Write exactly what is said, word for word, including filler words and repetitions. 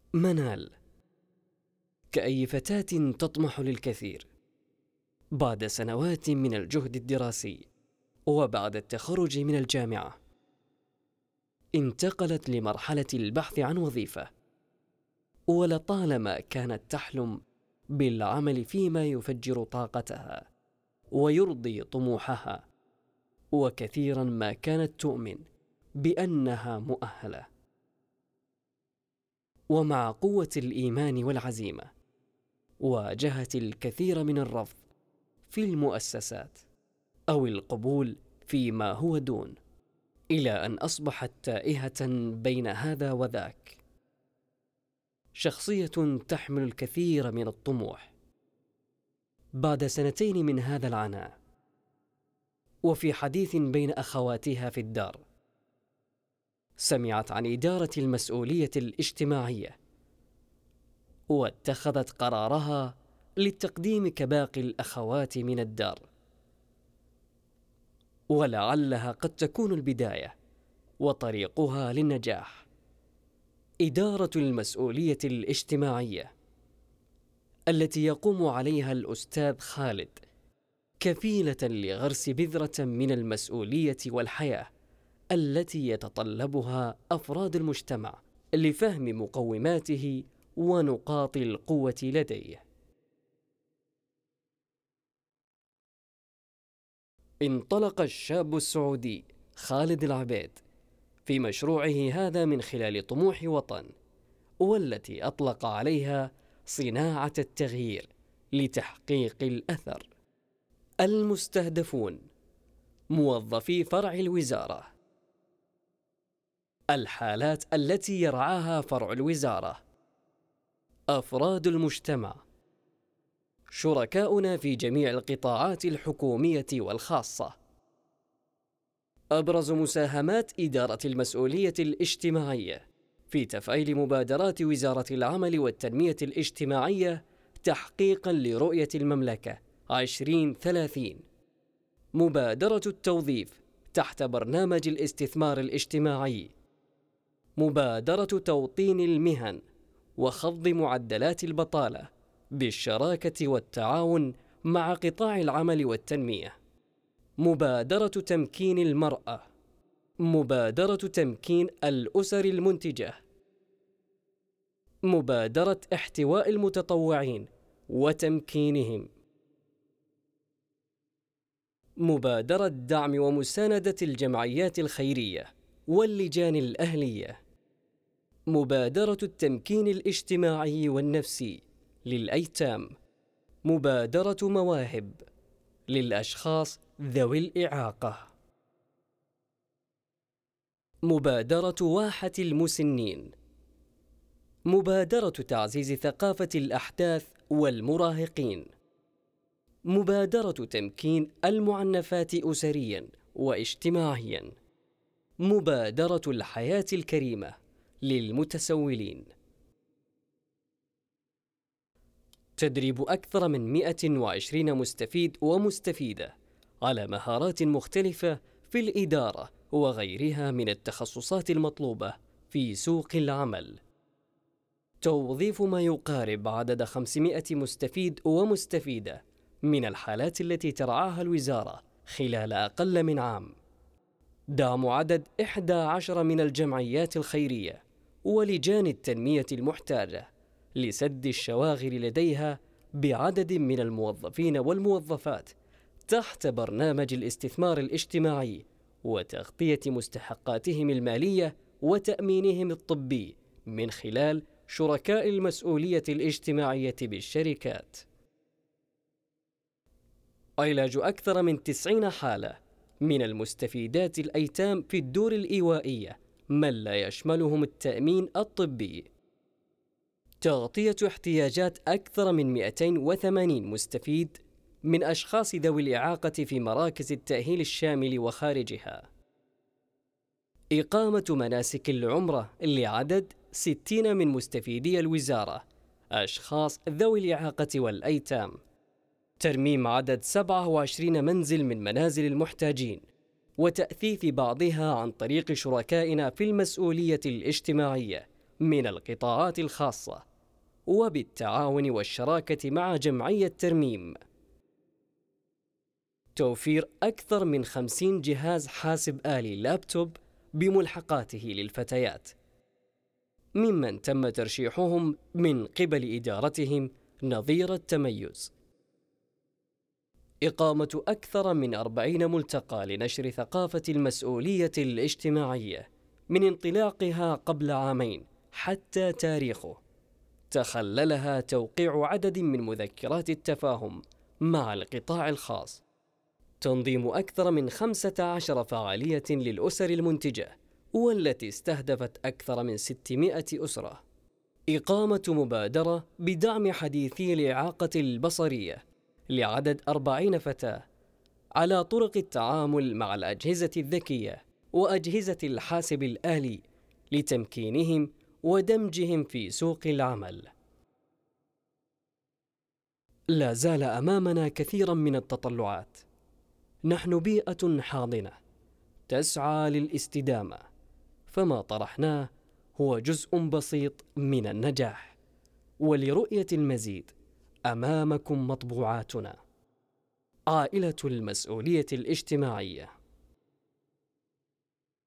منال كأي فتاة تطمح للكثير، بعد سنوات من الجهد الدراسي وبعد التخرج من الجامعة انتقلت لمرحلة البحث عن وظيفة، ولطالما كانت تحلم بالعمل فيما يفجر طاقتها ويرضي طموحها، وكثيرا ما كانت تؤمن بأنها مؤهلة. ومع قوة الإيمان والعزيمة واجهت الكثير من الرفض في المؤسسات أو القبول فيما هو دون، إلى أن أصبحت تائهة بين هذا وذاك، شخصية تحمل الكثير من الطموح. بعد سنتين من هذا العناء، وفي حديث بين أخواتها في الدار، سمعت عن إدارة المسؤولية الاجتماعية، واتخذت قرارها للتقديم كباقي الأخوات من الدار، ولعلها قد تكون البداية وطريقها للنجاح. إدارة المسؤولية الاجتماعية التي يقوم عليها الأستاذ خالد، كفيلة لغرس بذرة من المسؤولية والحياة التي يتطلبها أفراد المجتمع لفهم مقوماته ونقاط القوة لديه. انطلق الشاب السعودي خالد العبيد في مشروعه هذا من خلال طموح وطن، والتي أطلق عليها صناعة التغيير لتحقيق الأثر. المستهدفون: موظفي فرع الوزارة، الحالات التي يرعاها فرع الوزارة، أفراد المجتمع، شركاؤنا في جميع القطاعات الحكومية والخاصة. أبرز مساهمات إدارة المسؤولية الاجتماعية في تفعيل مبادرات وزارة العمل والتنمية الاجتماعية تحقيقاً لرؤية المملكة عشرين ثلاثين: مبادرة التوظيف تحت برنامج الاستثمار الاجتماعي، مبادرة توطين المهن وخفض معدلات البطالة بالشراكة والتعاون مع قطاع العمل والتنمية، مبادرة تمكين المرأة، مبادرة تمكين الأسر المنتجة، مبادرة احتواء المتطوعين وتمكينهم، مبادرة دعم ومساندة الجمعيات الخيرية واللجان الأهلية، مبادرة التمكين الاجتماعي والنفسي للأيتام، مبادرة مواهب للأشخاص ذوي الإعاقة، مبادرة واحة المسنين، مبادرة تعزيز ثقافة الأحداث والمراهقين، مبادرة تمكين المعنفات أسرياً واجتماعياً، مبادرة الحياة الكريمة للمتسولين. تدريب أكثر من مئة وعشرين مستفيد ومستفيدة على مهارات مختلفة في الإدارة وغيرها من التخصصات المطلوبة في سوق العمل. توظيف ما يقارب عدد خمسمائة مستفيد ومستفيدة من الحالات التي ترعاها الوزارة خلال أقل من عام. دعم عدد إحدى عشر من الجمعيات الخيرية ولجان التنمية المحتاجة لسد الشواغل لديها بعدد من الموظفين والموظفات تحت برنامج الاستثمار الاجتماعي وتغطية مستحقاتهم المالية وتأمينهم الطبي من خلال شركاء المسؤولية الاجتماعية بالشركات. علاج أكثر من تسعين حالة من المستفيدات الأيتام في الدور الإيوائية من لا يشملهم التأمين الطبي. تغطية احتياجات أكثر من مئتين وثمانين مستفيد من أشخاص ذوي الإعاقة في مراكز التأهيل الشامل وخارجها. إقامة مناسك العمرة لعدد ستين من مستفيدي الوزارة، أشخاص ذوي الإعاقة والأيتام. ترميم عدد سبعة وعشرين منزل من منازل المحتاجين وتأثيث بعضها عن طريق شركائنا في المسؤولية الاجتماعية من القطاعات الخاصة، وبالتعاون والشراكة مع جمعية ترميم. توفير أكثر من خمسين جهاز حاسب آلي لابتوب بملحقاته للفتيات، ممن تم ترشيحهم من قبل إدارتهم نظير التميز. إقامة أكثر من أربعين ملتقى لنشر ثقافة المسؤولية الاجتماعية من انطلاقها قبل عامين حتى تاريخه، تخللها توقيع عدد من مذكرات التفاهم مع القطاع الخاص، تنظيم أكثر من خمسة عشر فعالية للأسر المنتجة والتي استهدفت أكثر من ستمائة أسرة، إقامة مبادرة بدعم حديثي الإعاقة البصرية لعدد أربعين فتاة على طرق التعامل مع الأجهزة الذكية وأجهزة الحاسب الآلي لتمكينهم ودمجهم في سوق العمل. لا زال أمامنا كثير من التطلعات. نحن بيئة حاضنة تسعى للاستدامة، فما طرحناه هو جزء بسيط من النجاح. ولرؤية المزيد أمامكم مطبوعاتنا: عائلة المسؤولية الاجتماعية.